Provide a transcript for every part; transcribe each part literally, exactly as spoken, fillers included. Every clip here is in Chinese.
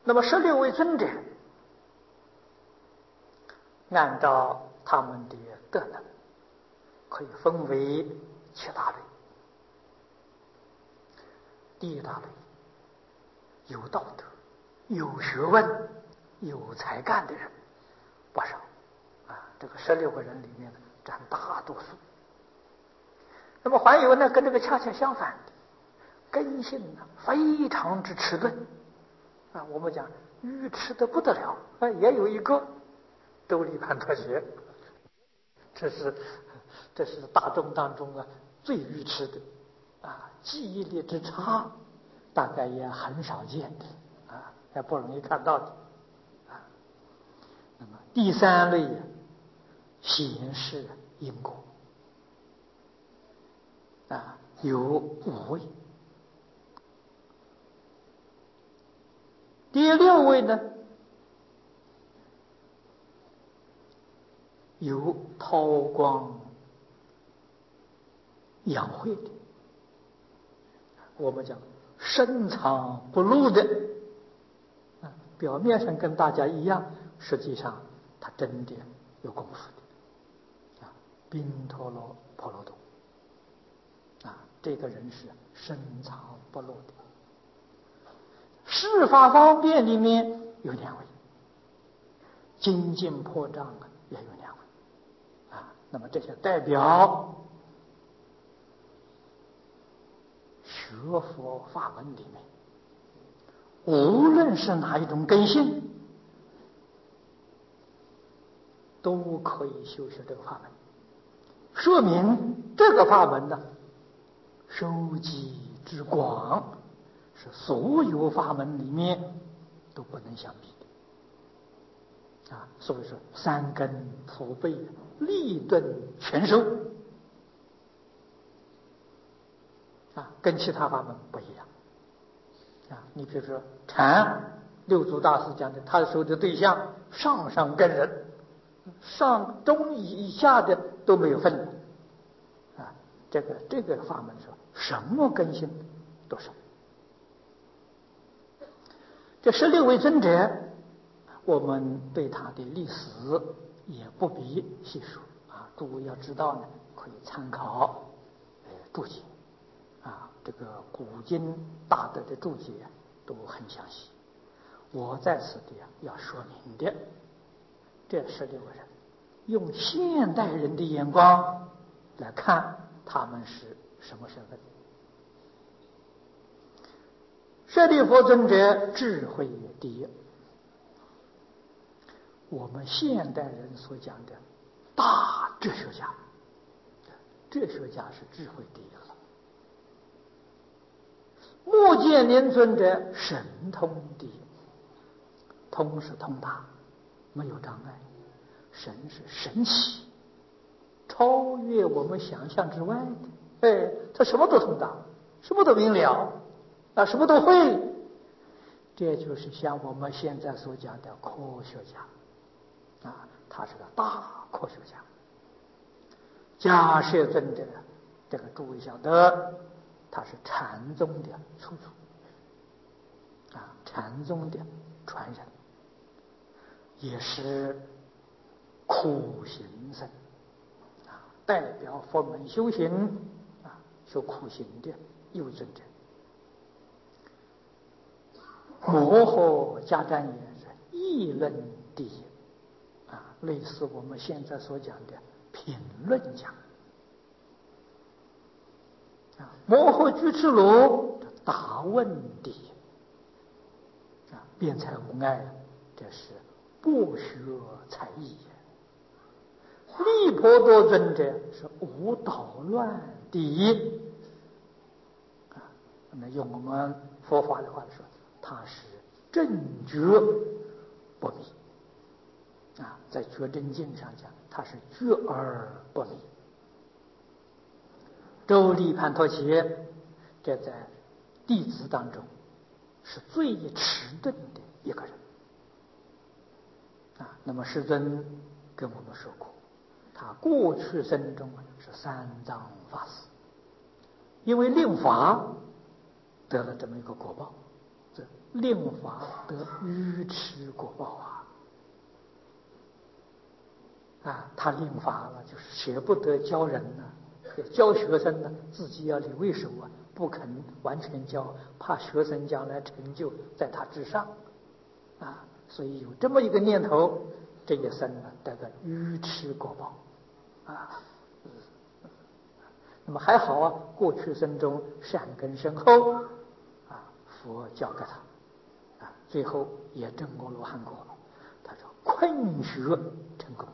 那么十六位尊者，按照他们的德能，可以分为七大类。第一大类，有道德、有学问、有才干的人不少啊，这个十六个人里面占大多数。那么还有呢，跟这个恰恰相反的，根性呢非常之迟钝啊，我们讲愚痴的不得了啊，也有一个周礼盘陀学，这是这是大众当中啊最愚痴的啊，记忆力之差，大概也很少见的啊，也不容易看到的啊。那么第三类显示因果啊，有五位。第六位呢，有韬光养晦的，我们讲深藏不露的啊，表面上跟大家一样，实际上他真的有功夫的啊。宾陀罗婆罗多啊，这个人是深藏不露的。事法方面里面有两位，精进破障啊也有两位啊。那么这些代表学佛法门里面，无论是哪一种根性，都可以修学这个法门，说明这个法门呢，收集之广，是所有法门里面都不能相比的啊。所以说三根普被，立顿全收啊，跟其他法门不一样啊。你比如说禅，六祖大师讲的，他收的对象上上根人，上中以下的都没有分啊。这个这个法门说什么根性都收。这十六位尊者，我们对他的历史也不必细说啊。诸位要知道呢，可以参考呃注解啊，这个古今大德的注解都很详细。我在此地要说明的，这十六个人，用现代人的眼光来看，他们是什么身份？舍利弗尊者智慧第一，我们现代人所讲的大哲学家，哲学家是智慧第一了。目犍连尊者神通第一，通是通达，没有障碍，神是神奇，超越我们想象之外的。哎，他什么都通达，什么都明了啊，什么都会。这就是像我们现在所讲的科学家啊，他是个大科学家。迦叶尊者，这个诸位晓得，他是禅宗的出处啊，禅宗的传人，也是苦行僧啊，代表佛门修行啊，修苦行的一位尊者。摩诃迦旃延是议论第一啊，类似我们现在所讲的评论家啊。摩诃居士卢答问第一啊，辩才无碍，这是不学才艺。利婆多尊者是无捣乱第一啊，那用我们佛法的话说，他是正觉不迷啊，在觉真经上讲，他是觉而不迷。周利盘陀伽，这在弟子当中是最迟钝的一个人啊。那么世尊跟我们说过，他过去生中是三藏法师，因为令法得了这么一个果报，这令法得愚痴果报啊！啊，他令法了，就是舍不得教人呢、啊，教学生呢，自己要留一手啊，不肯完全教，怕学生将来成就在他之上，啊，所以有这么一个念头，这一生呢得个愚痴果报，啊。那么还好啊，过去生中善根深厚，啊，佛教给他，啊，最后也证阿罗汉果。他说困学成功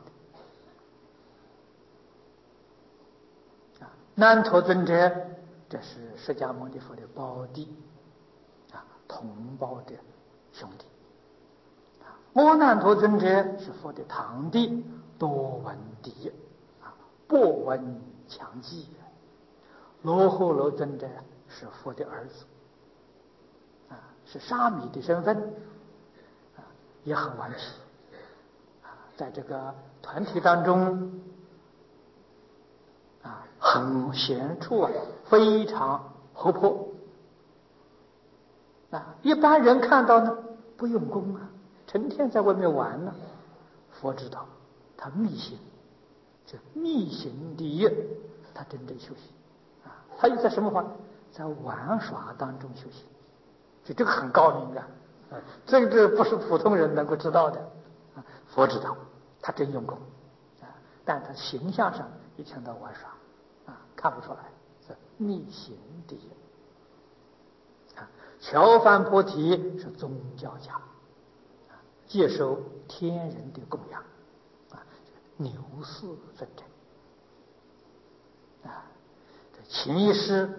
的。啊，难陀尊者，这是释迦牟尼佛的胞弟，啊，同胞的兄弟。啊，阿难陀尊者是佛的堂弟，多闻第，啊，博闻强记。罗睺罗尊者是佛的儿子，啊，是沙弥的身份，啊，也很顽皮，啊，在这个团体当中，啊，很显处啊，非常活泼，啊，一般人看到呢，不用功啊，成天在外面玩呢，佛知道他密行，这密行第一，他真正修行。他又在什么方？在玩耍当中修行，所以这个很高明的，啊，这个这不是普通人能够知道的，啊，佛知道，他真用功，啊，但他形象上一天到玩耍，啊，看不出来是密行第一，啊，乔梵菩提是宗教家，啊，接受天人的供养，啊，牛氏尊者，啊。秦医师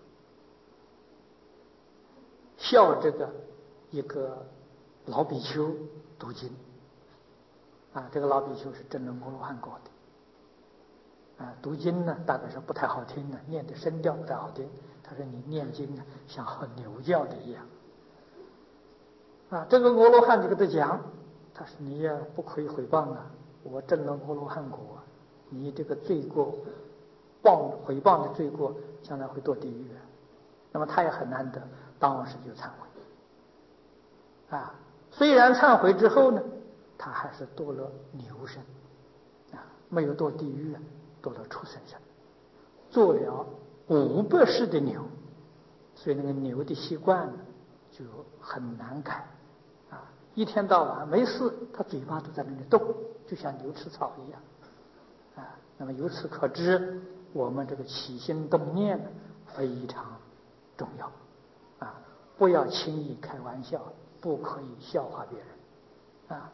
笑这个一个老比丘读经，啊，这个老比丘是真正阿罗汉果的，啊，读经呢大概是不太好听的，念的声调不太好听。他说你念经呢像和牛叫的一样，啊，这个阿罗汉就跟他讲，他说你也不可以毁谤啊，我证了阿罗汉果，你这个罪过。谤毁谤的罪过，将来会堕地狱。那么他也很难得，当时就忏悔。啊，虽然忏悔之后呢，他还是堕了牛身，啊，没有堕地狱，堕了畜生身，做了五百世的牛，所以那个牛的习惯呢就很难改。啊，一天到晚没事，他嘴巴都在那里动，就像牛吃草一样。啊，那么由此可知。我们这个起心动念呢非常重要，啊，不要轻易开玩笑，不可以笑话别人，啊，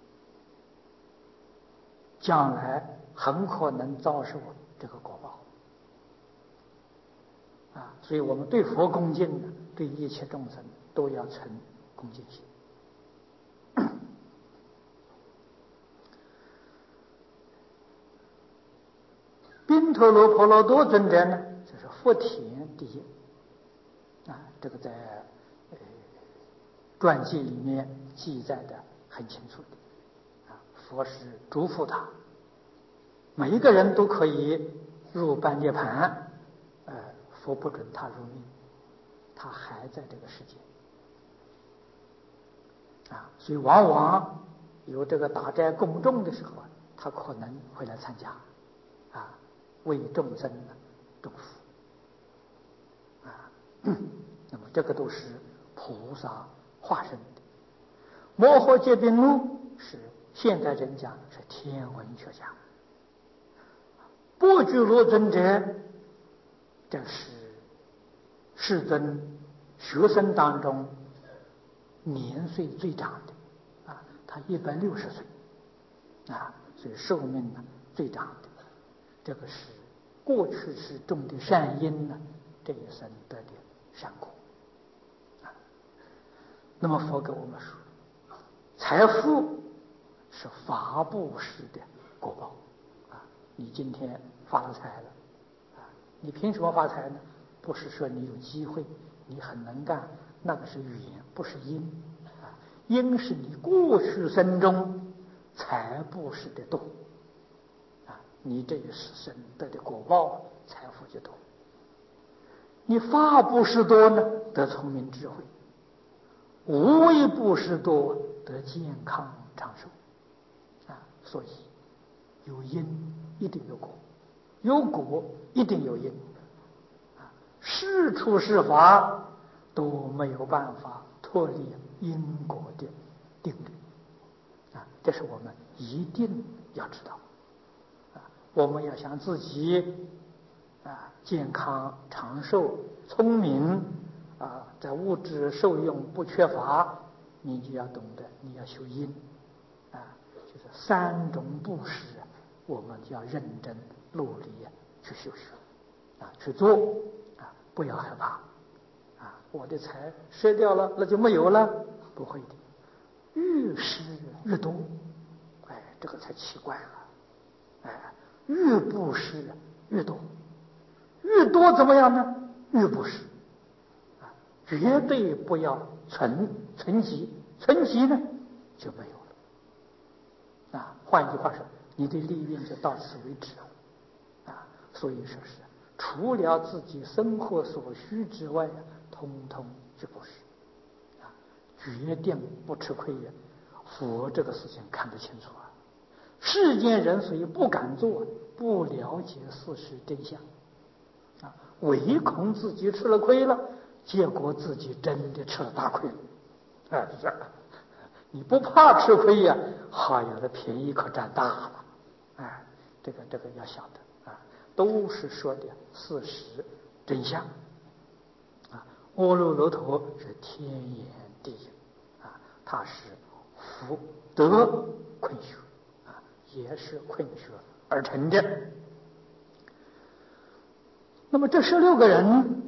将来很可能遭受这个果报，啊，所以我们对佛恭敬呢，对一切众生都要存恭敬心。宾陀罗婆罗多尊者呢，就是福田第一，啊，这个在呃传记里面记载的很清楚的，啊，佛是嘱咐他，每一个人都可以入般涅槃，呃，佛不准他入灭，他还在这个世界，啊，所以往往有这个打斋供众的时候，他可能会来参加，啊。为众生祝福，啊，那么这个都是菩萨化身的。摩诃揭谛怒是现代人讲是天文学家，波居罗尊者这是世尊学生当中年岁最长的，啊，他一百六十岁，啊，所以寿命呢最长的。这个是过去是种的善因呢，这一生得的善果，啊。那么佛给我们说，财富是法布施的果报，啊，你今天发了财了，啊，你凭什么发财呢？不是说你有机会，你很能干，那个是缘，不是因，啊，因是你过去生中财布施的多。你这一世生得的果报财富就多，你法布施多呢，得聪明智慧。 无为布施多，得健康长寿。啊，所以有因一定有果，有果一定有因。啊，事出是法都没有办法脱离因果的定律。啊，这是我们一定要知道。啊，我们要想自己啊健康长寿、聪明啊，在物质受用不缺乏，你就要懂得，你要修因啊，就是三种布施，我们就要认真努力去修学啊，去做啊，不要害怕啊，我的财赊掉了，那就没有了，不会的，越施越多，哎，这个才奇怪了，哎，越布施越多，越多怎么样呢？越布施。绝对不要存存积，存积呢就没有了。啊，换句话说，你的利润就到此为止了。啊，所以说是除了自己生活所需之外，通通去布施。啊，决定不吃亏呀。佛这个事情看得清楚啊。世间人所以不敢做，不了解事实真相。啊，唯恐自己吃了亏了。结果自己真的吃了大亏了，哎呀！你不怕吃亏呀？好呀，这便宜可占大了，哎，这个这个要晓得啊，都是说的事实真相啊。阿耨罗陀是天眼地眼啊，它是福德困学啊，也是困学而成的。那么这十六个人。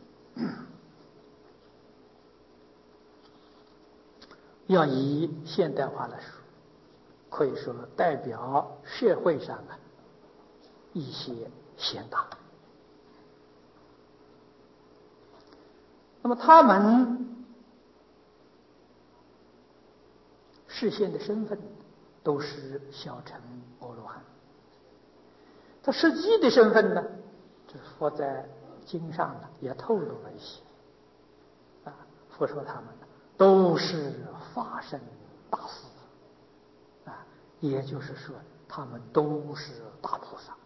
要以现代化来说，可以说代表社会上啊一些贤达。那么他们示现的身份都是小乘阿罗汉，他实际的身份呢，这佛在经上呢也透露了一些。啊，佛说他们呢都是法身大士，啊，也就是说，他们都是大菩萨，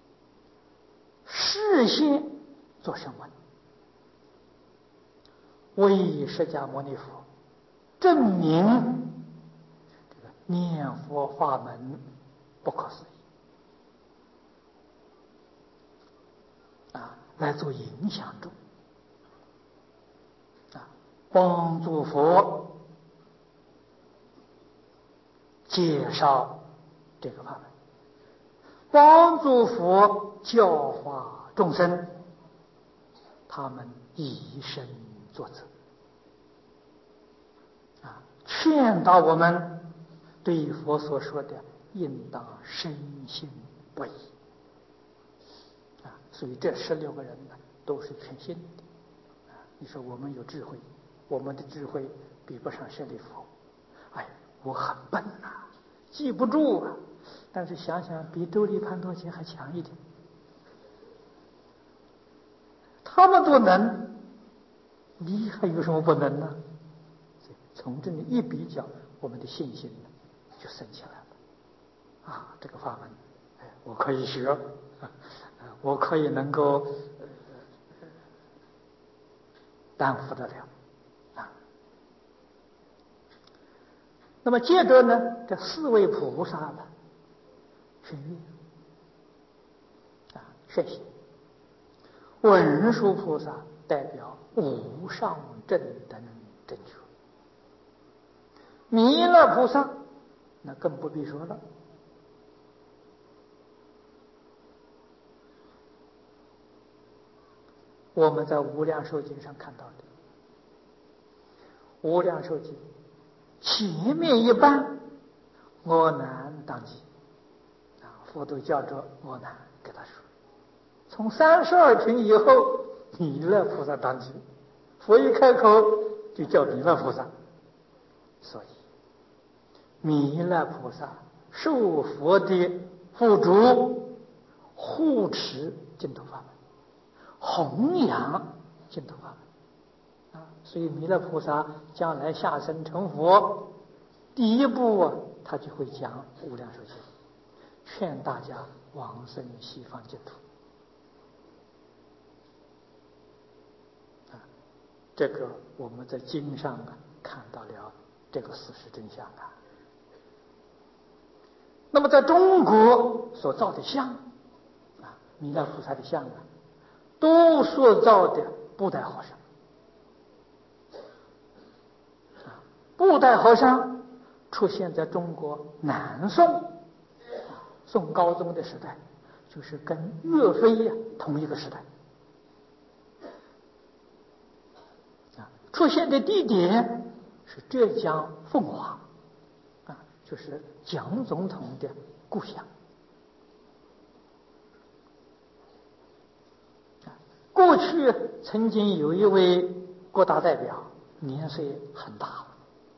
示现做声闻，为释迦牟尼佛证明这个念佛法门不可思议，啊，来做影响众，啊，帮助佛介绍这个法门，帮助佛教化众生，他们以身作则，啊，劝导我们对佛所说的应当深信不疑，啊，所以这十六个人呢都是全信的，啊，你说我们有智慧，我们的智慧比不上舍利弗，哎，我很笨呐、啊，记不住啊，但是想想比周利盘多钱还强一点，他们都能，你还有什么不能呢？从这里一比较，我们的信心呢就升起来了。啊，这个法门，哎，我可以学，我可以能够呃担负得了啊。那么接着呢，这四位菩萨呢，宣阅啊，宣行。文殊菩萨代表无上正等正觉，弥勒菩萨那更不必说了，我们在无量寿经上看到的，无量寿经前面一半阿难当机啊，佛都叫着阿难给他说，从三十二品以后，弥勒菩萨当机，佛一开口就叫弥勒菩萨，所以弥勒菩萨受佛的付嘱，护持净土法门，弘扬净土法门啊， 所以弥勒菩萨将来下生成佛，第一步啊，他就会讲《无量寿经》，劝大家往生西方净土。啊，这个我们在经上啊看到了这个事实真相啊。那么在中国所造的像啊，弥勒菩萨的像啊，都塑造的布袋和尚。啊，布袋和尚出现在中国南宋，宋高宗的时代，就是跟岳飞呀同一个时代。啊，出现的地点是浙江奉化，啊，就是蒋总统的故乡。啊，过去曾经有一位国大代表，年岁很大了。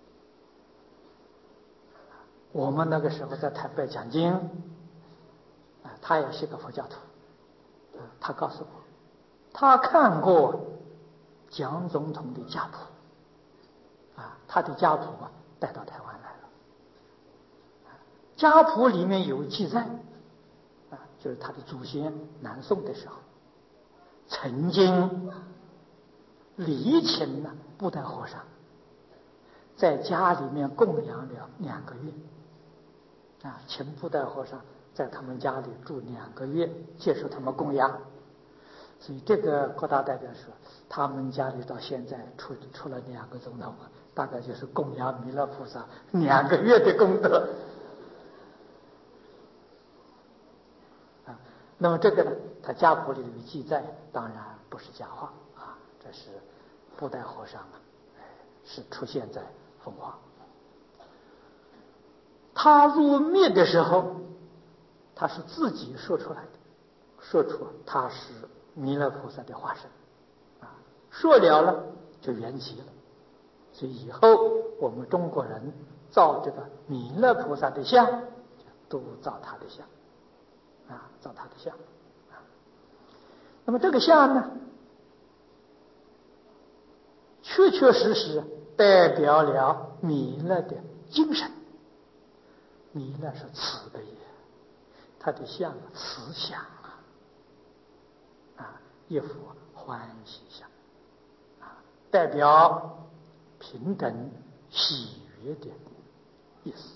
我们那个时候在台北讲经，啊，他也是个佛教徒，啊，他告诉我，他看过蒋总统的家谱，啊，他的家谱啊带到台湾来了，家谱里面有记载，啊，就是他的祖先南宋的时候，曾经礼请了布袋和尚，在家里面供养了两个月。啊，请布袋和尚在他们家里住两个月，接受他们供养。所以这个国大代表说，他们家里到现在出出了两个总统，大概就是供养弥勒菩萨两个月的功德。啊，那么这个呢，他家谱里有记载，当然不是假话啊，这是布袋和尚啊，是出现在奉化。他入灭的时候，他是自己说出来的，说出他是弥勒菩萨的化身，啊，说了了就圆寂了。所以以后我们中国人造这个弥勒菩萨的像，都造他的像，啊，造他的像。啊，那么这个像呢，确确实实代表了弥勒的精神。弥勒是慈悲，他的像慈祥啊，啊，一幅欢喜相，啊，代表平等喜悦的意思。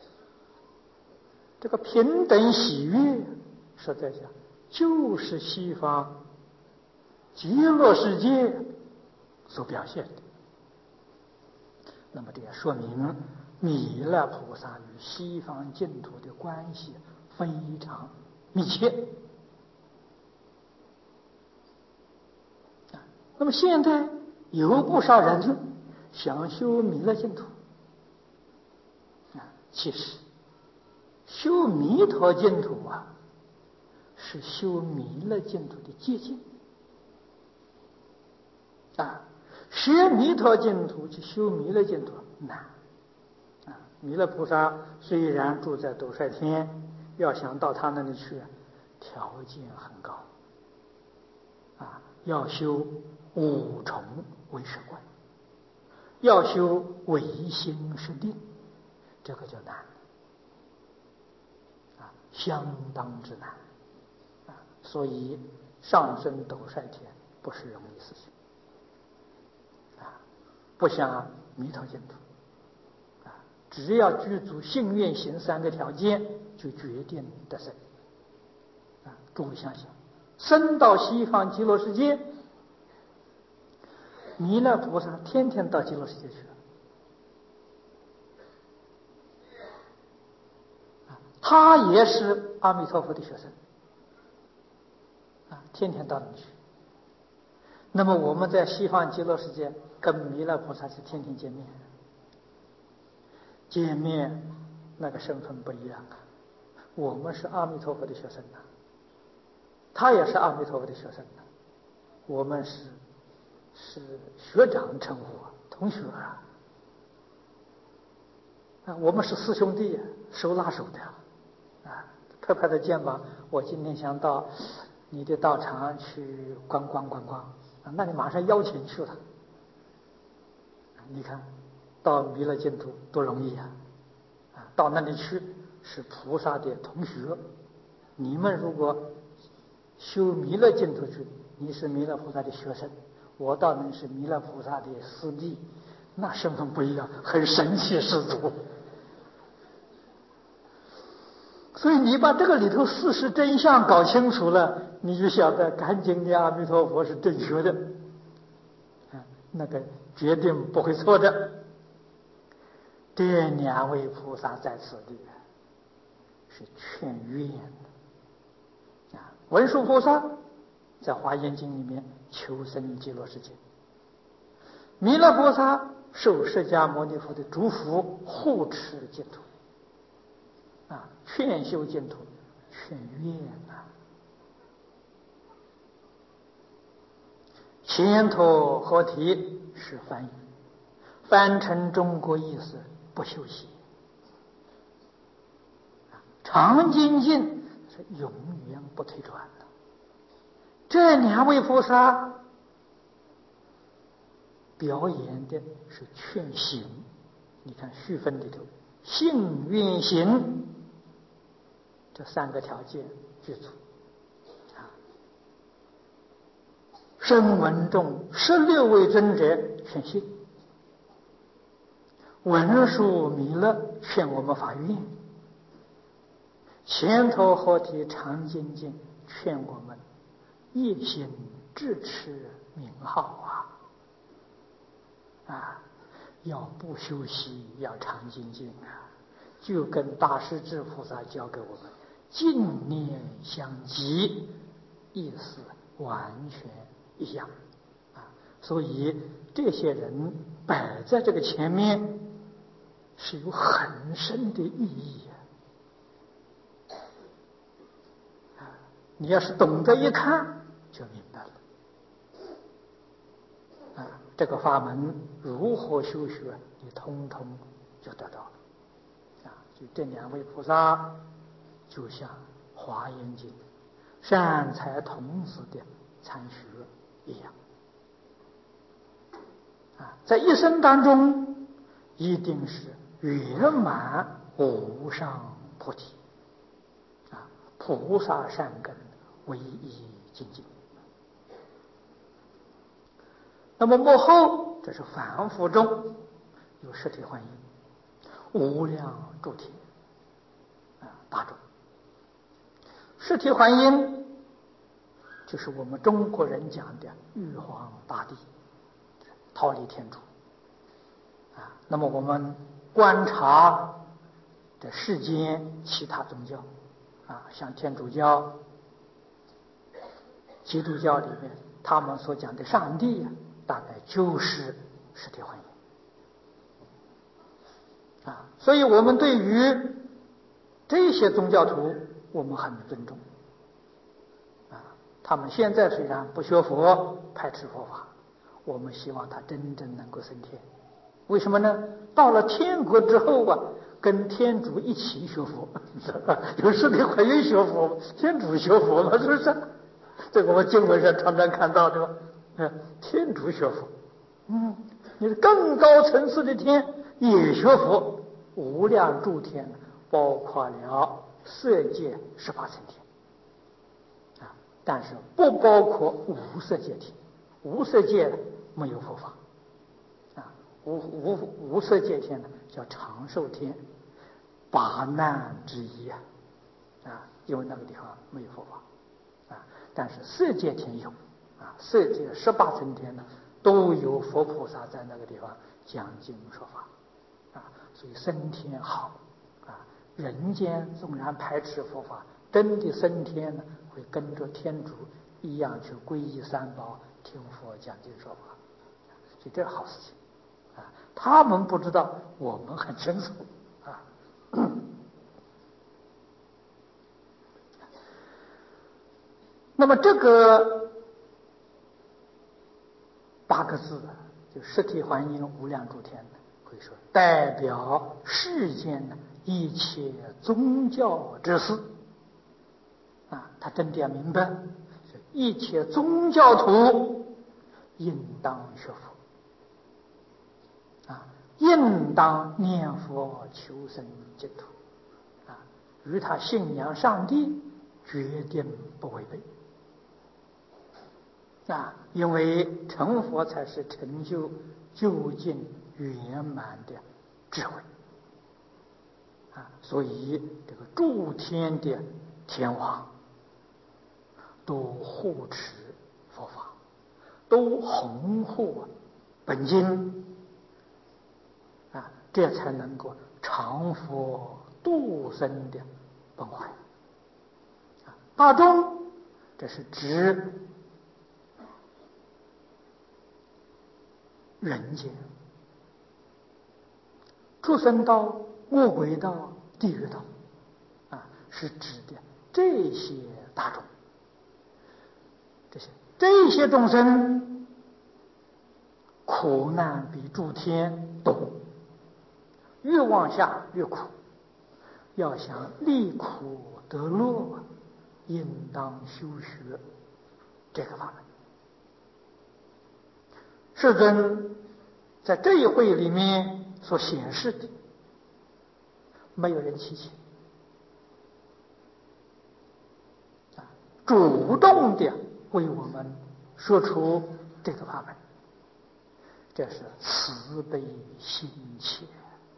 这个平等喜悦，实在讲就是西方极乐世界所表现的。那么这也说明弥勒菩萨与西方净土的关系非常密切。那么现在有不少人想修弥勒净土，啊，其实修弥陀净土啊，是修弥勒净土的接近。啊，学弥陀净土去修弥勒净土难。啊，弥勒菩萨虽然住在斗率天，要想到他那里去，条件很高。啊，要修五重唯识观，要修唯心是定，这个就难，啊，相当之难。啊，所以上升斗率天不是容易事情。啊，不像弥陀净土。只要具足信愿行三个条件，就决定得生。啊，诸位想想，生到西方极乐世界，弥勒菩萨天天到极乐世界去了，啊，他也是阿弥陀佛的学生，啊，天天到那里去。那么我们在西方极乐世界跟弥勒菩萨是天天见面。见面那个身份不一样啊，我们是阿弥陀佛的学生呐，他也是阿弥陀佛的学生呐，我们是是学长称呼啊，同学啊，啊，我们是师兄弟，手拉手的啊，拍拍他肩膀，我今天想到你的道场去观光观光，啊，那你马上邀请去了， 你看到弥勒净土多容易啊！啊，到那里去是菩萨的同学。你们如果修弥勒净土去，你是弥勒菩萨的学生，我到那是弥勒菩萨的师弟，那身份不一样，很神气十足。所以你把这个里头事实真相搞清楚了，你就晓得赶紧的阿弥陀佛是正确的，啊，那个决定不会错的。这两位菩萨在此地是劝愿的啊。文殊菩萨在华严经里面求生极乐世界，弥勒菩萨受释迦牟尼佛的嘱咐护持净土啊，劝修净土，劝愿啊。前头合体是翻译，翻成中国意思不休息，常精进是永远不退转的。这两位菩萨表演的是劝行，你看序分里头，信愿行这三个条件具足啊。声闻众十六位尊者劝信，文殊弥勒劝我们发愿，前头合体常精进劝我们一心智持名号啊啊！要不休息，要常精进啊！就跟大势至菩萨教给我们净念相继，意思完全一样啊！所以这些人摆在这个前面是有很深的意义啊！你要是懂得一看就明白了啊！这个法门如何修学，你通通就得到了啊！就这两位菩萨，就像《华严经》善财童子的参学一样啊，在一生当中一定是圆满无上菩提啊，菩萨善根唯一精进。那么幕后，这是凡夫中有实体幻音，无量诸天啊大众。实体幻音就是我们中国人讲的玉皇大帝，忉利天主啊。那么我们观察这世间其他宗教啊，像天主教、基督教里面，他们所讲的上帝啊，大概就是实体幻音啊。所以我们对于这些宗教徒，我们很尊重啊。他们现在虽然不学佛，排斥佛法，我们希望他真正能够升天。为什么呢？到了天国之后啊，跟天主一起学佛，有时你还有学佛，天主学佛嘛，是不是？这个我们经文上常常看到，对吧？嗯，天主学佛，嗯，你是更高层次的天也学佛，无量诸天包括了色界十八层天啊，但是不包括无色界天，无色界没有佛法。无无无色界天呢，叫长寿天，八难之一啊，啊，因为那个地方没有佛法啊。但是色界天有啊，色界十八层天呢，都有佛菩萨在那个地方讲经说法啊，所以升天好啊。人间纵然排斥佛法，真的升天呢，会跟着天主一样去皈依三宝，听佛讲经说法，所以这是好事情。啊，他们不知道，我们很清楚啊。那么这个八个字啊，就实体幻音无量诸天，可以说代表世间的一切宗教之事啊。他真的要明白，一切宗教徒应当学佛。 应当念佛求生净土啊，与他信仰上帝决定不违背啊，因为成佛才是成就究竟圆满的智慧啊，所以这个诸天的天王都护持佛法，都弘护本经啊，这才能够常佛度生的本怀啊。大众，这是指人间、畜生道、恶鬼道、地狱道啊，是指的这些大众。这些这些众生苦难比诸天多，越往下越苦，要想离苦得乐，应当修学这个法门。世尊在这一会里面所显示的，没有人提起啊，主动的为我们说出这个法门，这是慈悲心切，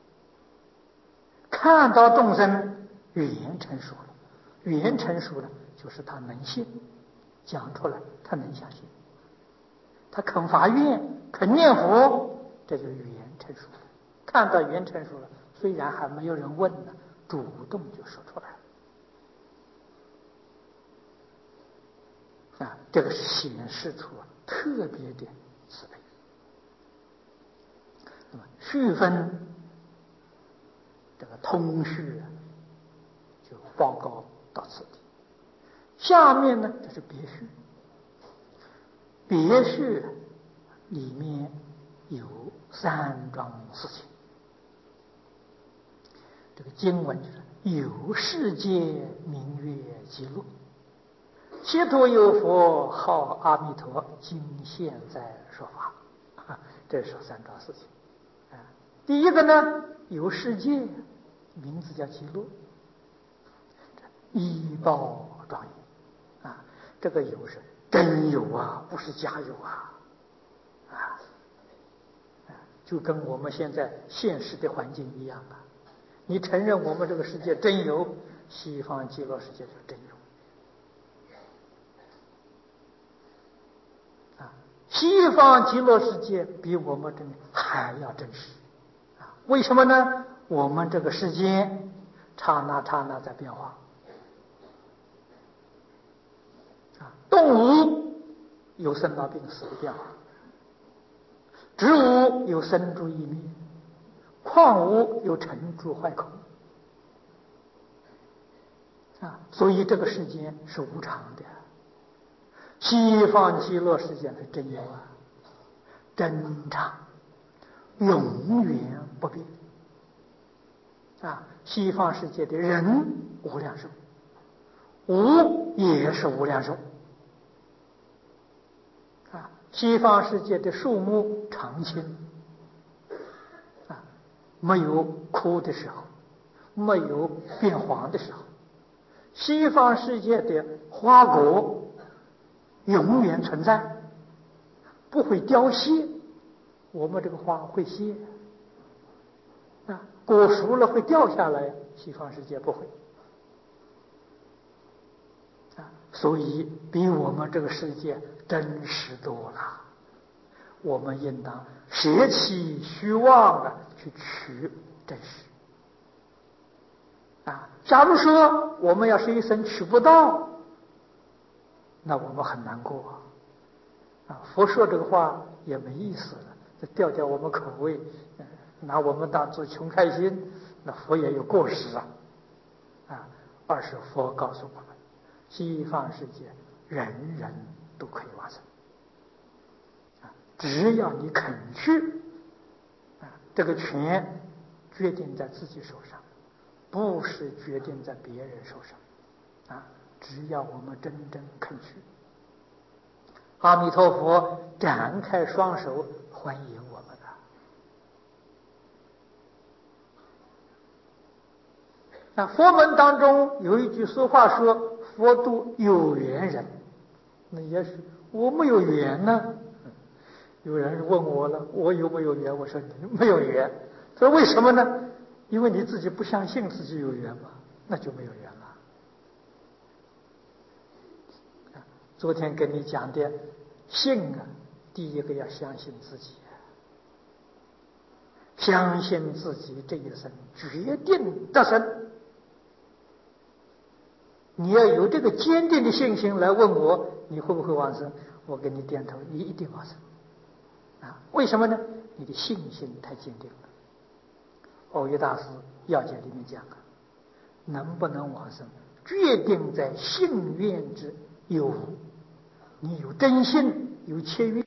看到众生语言成熟了，语言成熟了就是他能信，讲出来他能相信，他肯发愿肯念佛，这就是语言成熟了。看到语言成熟了，虽然还没有人问呢，主动就说出来了啊，这个是显示出特别的慈悲。那么序分这个通序就报告到此地，下面呢这是别序，别序里面有三桩事情。这个经文就是有世界名曰极乐，其土有佛号阿弥陀，今现在说法，啊、这是三桩事情。啊，第一个呢，有世界，名字叫极乐，依报庄严啊，这个有是真有啊，不是假有啊，啊，就跟我们现在现实的环境一样啊。你承认我们这个世界真有，西方极乐世界就真有啊！西方极乐世界比我们这里还要真实啊！为什么呢？我们这个世界刹那刹那在变化啊，动物有生老病死的变化，植物有生住异灭，矿物有成住坏空啊，所以这个世界是无常的。西方极乐世界是真有啊，真常，永远不变啊。西方世界的人无量寿，物也是无量寿啊。西方世界的树木常青啊，没有枯的时候，没有变黄的时候。西方世界的花果永远存在，不会凋谢。我们这个花会谢啊，果熟了会掉下来，西方世界不会啊，所以比我们这个世界真实多了。我们应当舍弃虚妄的去取真实啊！假如说我们要是一生取不到，那我们很难过啊！佛说这个话也没意思了，这吊吊我们口味，拿我们当做穷开心，那佛也有过失啊！啊，二是佛告诉我们，西方世界人人都可以往生啊，只要你肯去啊，这个权决定在自己手上。不是决定在别人手上啊！只要我们真正肯去，阿弥陀佛展开双手欢迎我们那佛门当中有一句俗话说：“佛度有缘人。”那也是我没有缘呢。有人问我了，我有没有缘？我说你没有缘。他说为什么呢？因为你自己不相信自己有缘嘛，那就没有缘了。昨天跟你讲的信啊，第一个要相信自己，相信自己这一生决定得生。你要有这个坚定的信心来问我你会不会往生，我给你点头，你一定往生啊！为什么呢？你的信心太坚定了。耦约大师要解里面讲啊，能不能往生，决定在信愿之有无。你有真心，有切愿。